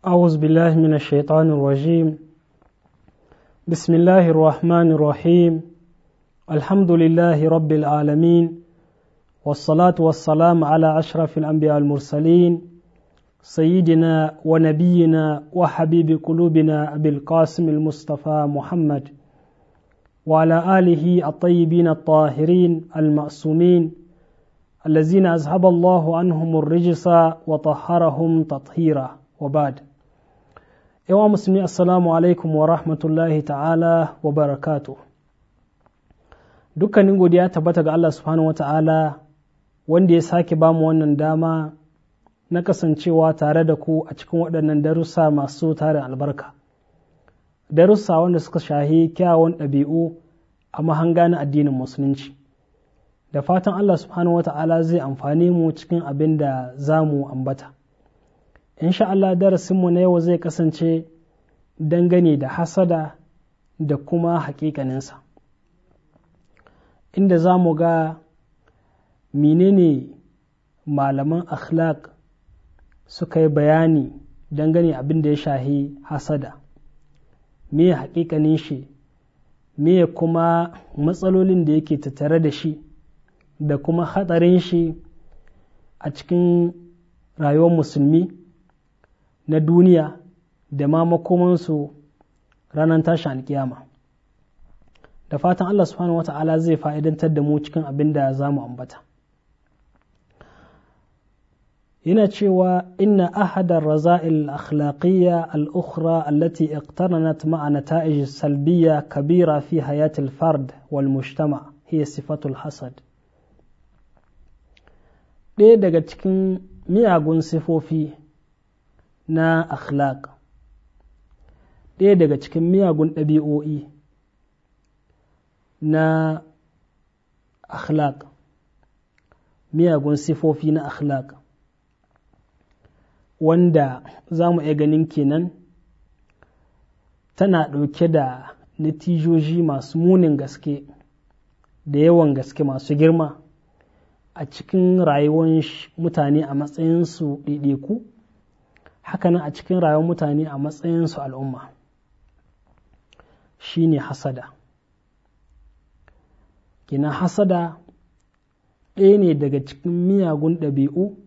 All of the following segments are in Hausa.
أعوذ بالله من الشيطان الرجيم. بسم الله الرحمن الرحيم. الحمد لله رب العالمين، والصلاة والسلام على أشرف الأنبياء المرسلين، سيدنا ونبينا وحبيب قلوبنا أبي القاسم المصطفى محمد، وعلى آله الطيبين الطاهرين المأسومين الذين أذهب الله عنهم الرجس وطهرهم تطهيرا، وبعد. yawa musulmi, assalamu alaikum wa rahmatullahi ta'ala wa barakatu. Dukkanin godiya tabbata ga Allah subhanahu wa ta'ala wanda ya sake bamu wannan dama na kasancewa tare da ku a cikin waɗannan darussa masu tarin albarka, darussa wanda suka shahi kyawun ɗabi'u a mahanga na addinin musulunci. Da fatan Allah subhanahu wa ta'ala zai amfani mu cikin abin da za mu ambata. Insha Allah darasinmu na yau zai kasance dangane da hasada da kuma hakikaninsa, inda za mu ga menene malaman akhlaq suka yi bayani dangane abin da ya shahi hasada, me hakikanin shi, me kuma matsalolin da yake tattare da shi, da kuma hatsarin shi a cikin rayuwar musulmi na duniya da ma makomansu ranar tashin alkiyama. Da fatan Allah subhanahu wata'ala zai fa'idantar da mu cikin abin da za mu ambata. Yana cewa inna ahadar raza'il akhlaqiyya al-ukhra allati iqtaranat ma'a nata'ij salbiyya kabira fi hayatil fard wal mujtama hiya sifatul hasad. Ɗaya daga cikin miyagun sifofi na akhlaq, ɗaya daga cikin miyagun ɗabi'o'i na akhlaq, miyagun sifofi na akhlaq wanda za mu iya ganin kenan tana ɗauke da natijoji masu munin gaske da yawan gaske masu girma a cikin rayuwar mutane a matsayinsu ɗaiɗaiku, hakanan a cikin rayuwar mutane a matsayinsu al'umma, shine hasada. Kina hasada ɗaya ne daga cikin miyagun ɗabi'u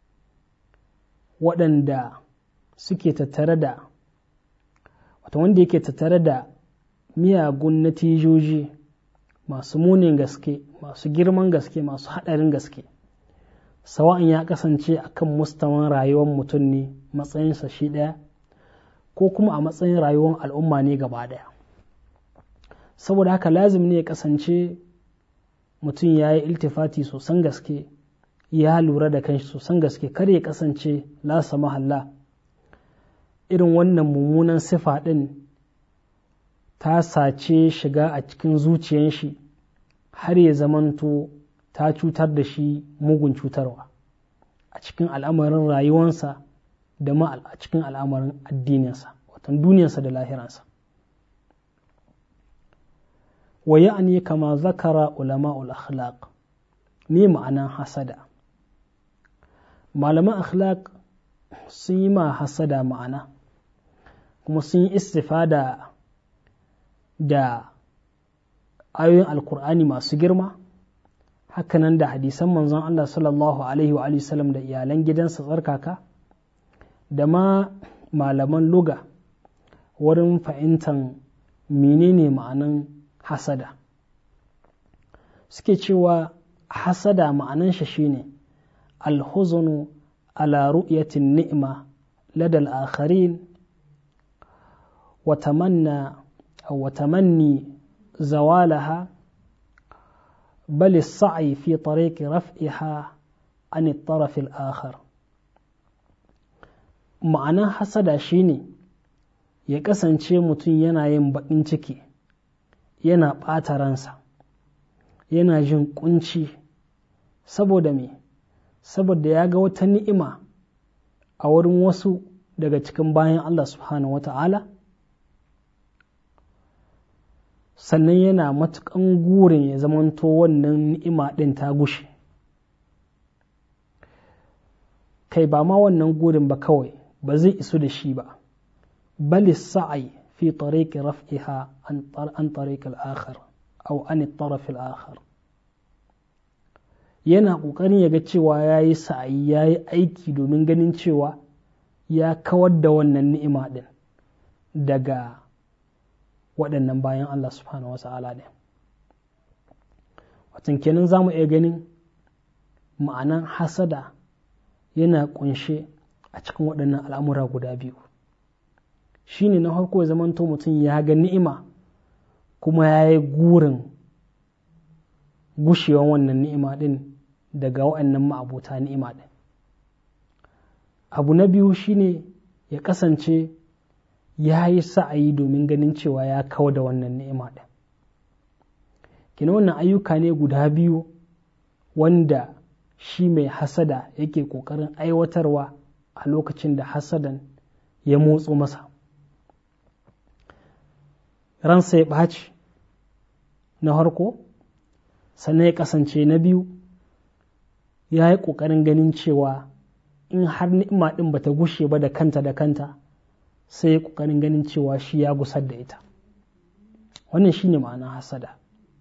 waɗanda suke tattare da wanda yake tattare da miyagun natijoji masu munin gaske, masu girman gaske, masu haɗarin gaske, sawa'in ya kasance a kan mustawan rayuwar mutum ne matsayinsa shi ɗaya, ko kuma a matsayin rayuwar al'umma ne gaba ɗaya. Saboda haka lazim ne ya kasance mutum ya yi iltifati sosan gaske, ya lura da kanshi sosan gaske, kar ya kasance la samahalla irin wannan mummunan sifa ɗin ta sace shiga a cikin zuciyar shi har ya zamanto ta cutar da shi mugun cutarwa a cikin al'amarin rayuwarsa da ma a cikin al'amarin addininsa, watan duniyarsa da lahiransa. Wa ya'ani kama zakara ulama'ul akhlaq, me ma'anan hasada? Malaman akhlaq sun yi ma hasada ma'ana, kuma sun yi istifada da ayoyin alkur'ani masu girma, hakanan da hadisan manzon Allah sallallahu alaihi wa sallam da iyalan gidansa tsarkaka, da ma malaman luga wurin fahimtar menene ma'anan hasada. Suke cewa hasada ma'anan shi shine alhuzunu ala ru'yatin ni'ma ladal akharin wa tamanni zawalaha بل السعي في طريق رفعها عن الطرف الآخر. ma'ana hasada shine ya kasance mutum yana yin baƙin ciki, yana ɓata ransa, yana jin ƙunci saboda me? Saboda ya ga wata ni'ima a wurin wasu daga cikin bayan Allah subhanahu wa ta'ala, sannan yana matuƙan gurin ya zamanto wannan ni'ima ɗin ta gushe. Kai ba ma wannan gurin ba kawai, ba zai isu da shi ba bal sa'i fi tariq raf'iha an tariq al-akhar aw an at-taraf al-akhar yana ƙoƙarin ya ga cewa yayi sa'i yayi aiki domin ganin cewa ya kawar da wannan ni'ima din daga waɗannan bayan Allah subhanahu wata'ala ne. Watan kenan za mu iya ganin ma'anan hasada yana ƙunshe a cikin waɗannan al'amura guda biyu. Shi ne na farko ya zamanto mutum ya ga ni'ima kuma ya yi gurin gushewan wannan ni'ima ɗin daga waɗannan ma'abuta ni'ima ɗin. Abu na biyu shi ne ya kasance ya yi sa'ayi domin ganin cewa ya kawo da wannan ni'ima ɗin. Kina wannan ayyuka ne guda biyu wanda shi mai hasada yake ƙoƙarin aiwatarwa a lokacin da hasadan ya motso masa. Ransa ya ɓaci na harko, sannan ya kasance na biyu ya yi ƙoƙarin ganin cewa in har ni'ima ɗin ba ta gushe ba da kanta sai ya ƙoƙarin ganin cewa shi ya gusar da ita. Wannan shi ne ma'anar hasada.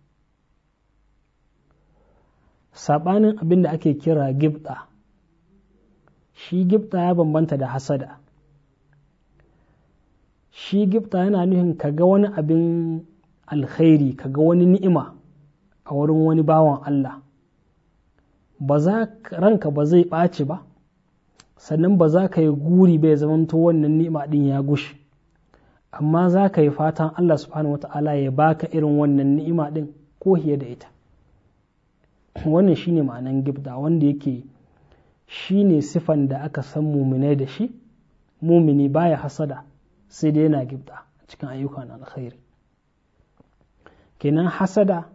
Saɓanin abin da ake kira gibta, shi gibta ya bambanta da hasada. Shi gibta yana nufin ka ga wani abin alkhairi, ka ga wani ni'ima a wurin wani bawan Allah, ranka ba zai ɓaci ba, sannan ba za ka yi guri bai zamanto wannan ni'ima ɗin ya gushe, amma za ka yi fatan Allah subhanahu wa ta'ala ya baka irin wannan ni'ima ɗin ko hiye da ita. Wannan shi ne ma'anan gibda, wanda yake shi ne sifan da aka san muminai da shi. Mumini baya hasada sai dai yana gibda a cikin ayyukan alkhairi. Kenan hasada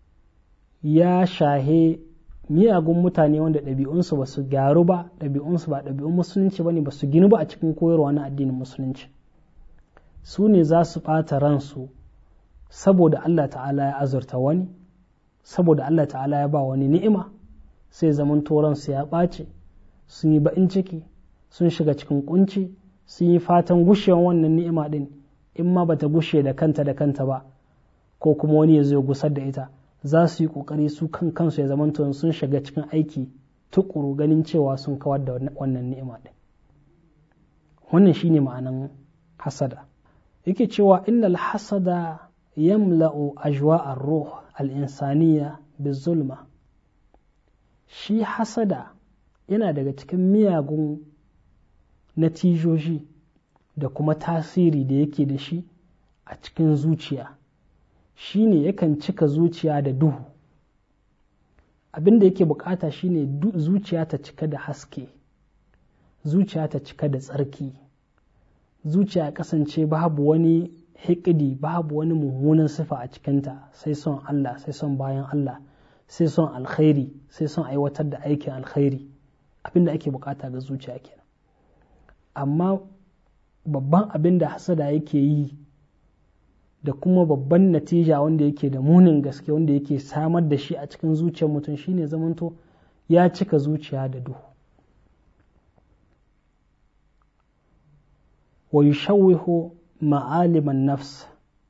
ya shahe miyagun mutane wanda ɗabi'unsu ba su gyaru ba, ɗabi'unsu ba ɗabi'un musulunci ba ne, ba su ginu ba a cikin koyarwa na addinin musulunci. Su ne za su ɓata ransu saboda Allah ta'ala ya azurta wani, saboda Allah ta'ala ya ba wani ni'ima, sai zaman ransu ya ɓace, sun yi ba'in ciki, sun shiga cikin kunci, sun yi fatan gushewan wannan ni'ima ɗin, in ma bata gushe da kanta ba, ko kuma wani ya zo gusar da ita, za su yi ƙoƙari su kansu ya zamanto sun shiga cikin aiki tukuru ganin cewa sun kawar da wannan ni'ima ɗin. Wannan shine ma'anan hasada. Yake cewa innal hasada yamla'u ajwa'ar ruh al-insaniya bizulma. Shi hasada yana daga cikin miyagun natijoji da kuma tasiri da yake da shi a cikin zuciya. Shi ne yakan cika zuciya da duhu. Abin da yake bukata shi ne zuciya ta cika da haske, zuciya ta cika da tsarki, zuciya ya kasance babu wani hikidi, babu wani mummunan sifa a cikinta, sai son Allah, sai son bayan Allah, sai son alkhairi, sai son aiwatar da aikin alkhairi. Abin da ake bukata ga zuciya kenan. Amma babban abin da hasada yake yi da kuma babban natija wanda yake da munin gaske, wanda yake samar da shi a cikin zuciyar mutum, shine zamanto ya cika zuciya da duhu. Wa yushawwihu ma'aliman nafs,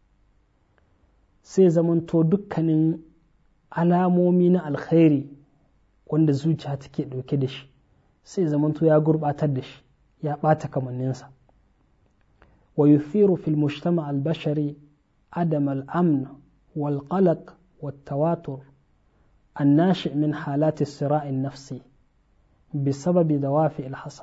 sai zamanto dukkanin alamomi na alkhairi wanda zuciya take ɗauke da shi, sai zamanto ya gurbatar da shi, ya ɓata kamanninsa. Wa yuthiru fil mujtama al-bashari عدم الأمن والقلق والتواتر الناشئ من حالات الصراع النفسي بسبب دوافع الحسد.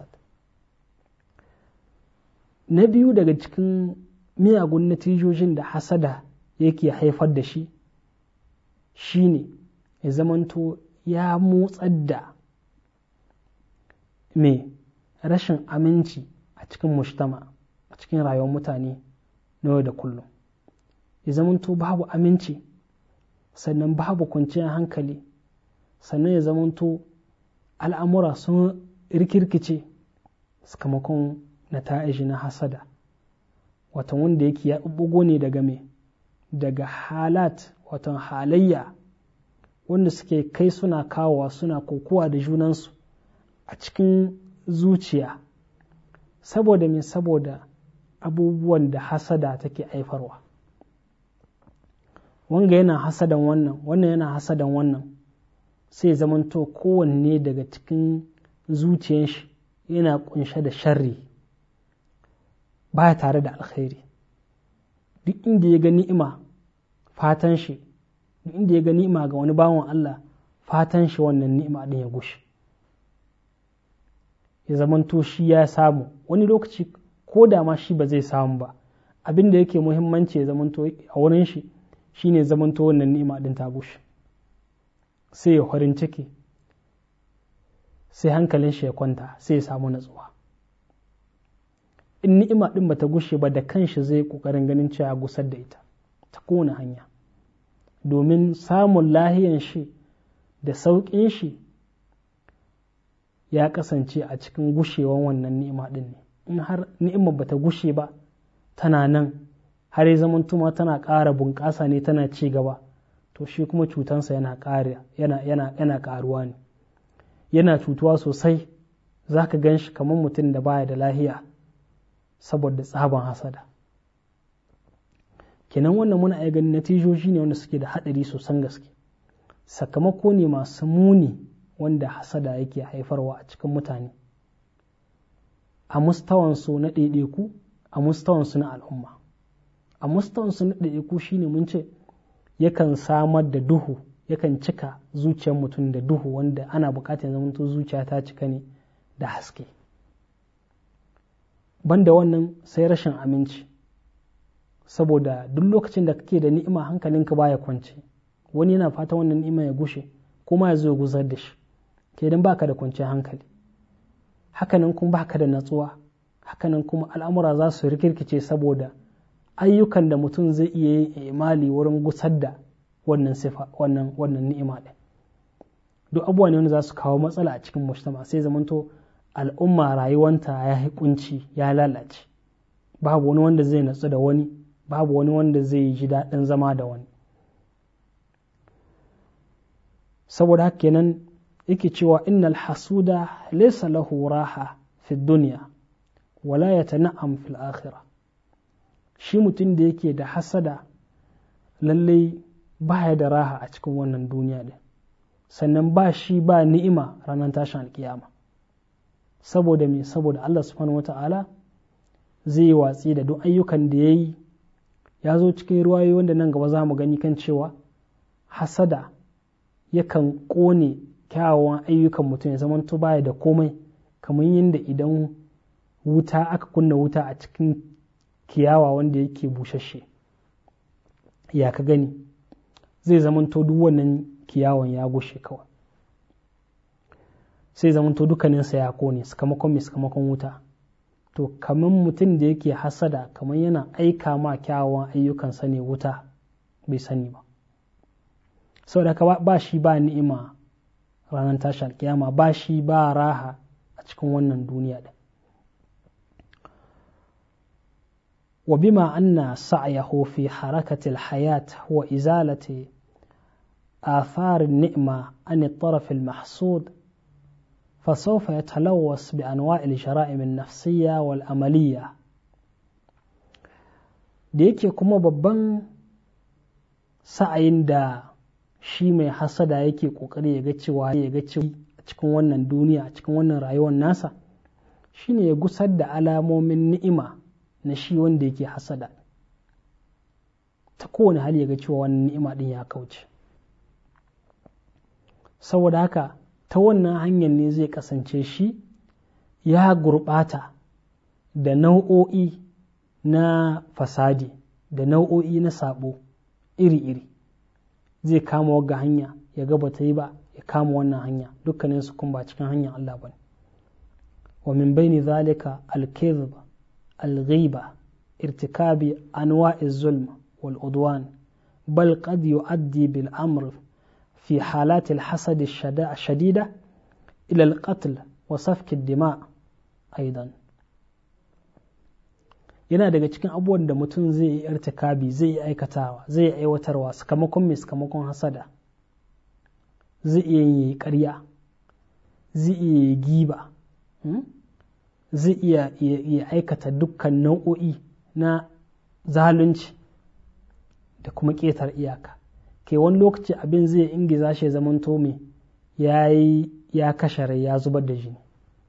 Na biyu daga cikin miyagun natijojin da hasada yake haifar da shi shine ya zamanto ya motsar da rashin aminci a cikin mujtama, a cikin rayuwar mutane na yau da kullum. Ya zamanto babu aminci, sannan babu kwanciyar hankali, sannan ya zamanto al'amura sun rikirkice sakamakon nata'iji na hasada. Watan wanda yake ya bugo ne daga halat, watan halayya wanda suke kai suna kawowa, suna kokowa da junansu a cikin zuciya, saboda me, saboda abubuwan da hasada take haifarwa. Wanga yana hasadan wannan, wannan yana hasadan wannan, sai zamanto kowanne daga cikin zuciyar shi yana kunshe da sharri, baya tare da alkhairi. Duk inda ya ga ni'ima fatan shi, duk inda ya ga ni'ima ga wani bawan Allah fatan shi wannan ni'ima din ya gushe, ya zamanto shi ya samu. Wani lokaci ko da ma shi ba zai samu ba, abin da yake muhimmanci ya zamanto a wurin shi shine zamanto wannan ni'ima din ta gushe, sai ya farin ciki, sai hankalin shi ya kwanta, sai ya samu natsuwa. In ni'ima din bata gushe ba, da kanshi zai kokarin ganin cewa gusar da ita ta kowane hanya, domin samun lahiyan shi da sauƙin shi ya kasance a cikin gushewan wannan ni'ima din ne. In har ni'ima bata gushe ba, tana nan har ya zamantuma tana ƙara bunƙasa ne, tana ci gaba, to shi kuma cutansa yana ƙaruwa ne, yana cutuwa sosai. za ka gan shi kamar mutum da baya da lahiya saboda tsaban hasada. kenan wannan muna iya ganin natijoji ne wanda suke da haɗari sosan gaske, sakamako ne masu muni wanda hasada yake haifarwa a cikin mutane, a mustawansu na ɗaiɗaiku, a mustawansu na al'umma. A mustawansu na ɗaiɗaiku shine mun ce yakan samar da duhu, yakan cika zuciyar mutum da duhu, wanda ana bukatar zamanto zuciya ta cika ne da haske. Banda wannan sai rashin aminci, saboda duk lokacin da kake da ni'ima hankalinka baya kwance, wani yana fata wannan ni'ima ya gushe kuma ya zo ya gusar da shi, kenan baka da kwanciyar hankali, hakanan kuma baka da natsuwa, hakanan kuma al'amura za su rikirkice saboda ayyukan da mutum zai iya yin imali wurin gusar da wannan sifa, wannan ni'ima ɗin, duk abubuwa ne wanda za su kawo matsala a cikin mujtama, sai zamanto al'umma rayuwanta ya yi kunci, ya lalace, babu wani wanda zai natsu da wani, babu wani wanda zai ji daɗin zama da wani. Saboda haka kenan yake cewa innal hasuda laysa lahu raha fi dunya wala yatana'am fil akhirah. Shi mutum da yake da hasada lallai baya da raha a cikin wannan duniya din, sannan ba shi ba ni'ima ranar tashin alkiyama. Saboda me? Saboda Allah subhanahu wata'ala zai yi watsi da duk ayyukan da ya yi. Ya zo cikin ruwayoyi wanda nan gaba za mu gani kan cewa hasada yakan ƙone kyawawan ayyukan mutum, ya zamanto baya da komai, kamar yadda idan wuta aka kunna wuta a cikin kiyawa wanda yake bushashe, ya ka gani zai zamanto duk wannan kiyawan ya gushe kawai, sai zamanto dukkaninsa ya kone sakamakon wuta. To kamar mutum da yake hasada, kamar yana aika ma kyawawan ayyukansa ne wuta, bai sani ba. Saboda haka ba shi ba ni'ima ranar tashi alkiyama, ba shi ba raha a cikin wannan duniya din. wa bima anna sa'yahu fi harakati alhayat wa izalati آثار النعمة عن الطرف المحسود فسوف يتلوث بأنواع الجرائم النفسية والأملية. da yake kuma babban sa'ayin da shi mai hasada yake kokari ya ga cewa a cikin wannan duniya, a cikin wannan rayuwar nasa, shine ya gusar da alamomin ni'ima na shi wanda yake hasada, ta kowane hali ya ga cewa wannan ni'ima din ya kauce. Saboda haka ta wannan hanyar ne zai kasance shi ya gurɓata da nau'o'i na fasadi da nau'o'i na sabo iri-iri. Zai kama wagga hanya ya ga bata yi ba, ya kama wannan hanya, dukkanin su kun ba cikin hanyar Allah bane. wa min baini zalika al-kadhib al-ghiba irtikabi anwa'i zulm wal udwan bal qad yu'addi bil amr في حالات الحسد الشديدة إلى القتل وسفك الدماء أيضا. yana daga cikin abubuwan da mutum zai yi irtikabi, zai yi aikatawa, zai yi aiwatarwa sakamakon hasada. Zai iya yi ƙarya, zai iya yi giba, zai iya aikata dukkan nau'o'i na zalunci da kuma ƙetar iyaka. Ke wani lokaci abin zai ingiza shi zamanto mai ya kashe rai, ya zubar da jini.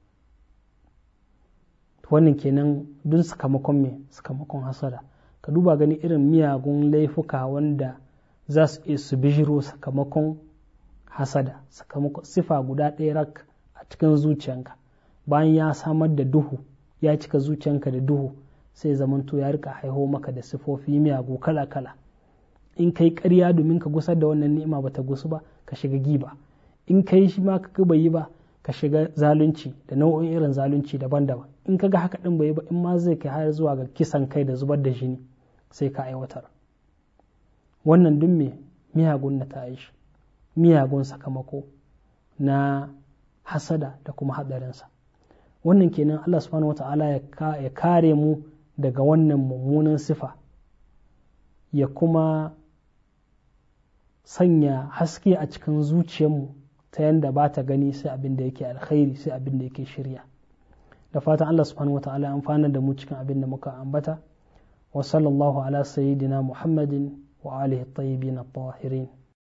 Wannan kenan dun sakamakon hasada. Ka duba gani irin miyagun laifuka wanda za su iya su bijiro sakamakon hasada, sakamakon sifa guda ɗaya rak a cikin zuciyanka, bayan ya samar da duhu, ya cika zuciyanka da duhu, sai zamanto ya rika haiho maka da sifofi miyagu kala-kala. In kai ƙarya domin ka gusar da wannan ni'ima ba ta gusu ba, ka shiga giba. In kai shi ma ka bai yi ba, ka shiga zalunci da nau'in irin zalunci daban-daban. In ka ga haka ɗin bai yi ba, in ma zai kai har zuwa ga kisan kai da zubar da jini, sai ka aiwatar. Wannan duk me miyagun na ta shi, miyagun sakamako na hasada da kuma haɗarinsa. Wannan kenan Allah subhanahu wata'ala ya kare mu daga wannan mummunan sifa, ya kuma sanya haske a cikin zuciyarmu ta yanda ba ta gani sai abin da yake alkhairi, sai abin da yake shirya. Da fatan Allah subhanahu wata'ala ya amfana da mu cikin abin da muka ambata. Wa sallallahu ala sayyidina Muhammadin wa alihi at-tayyibin at-tahirin.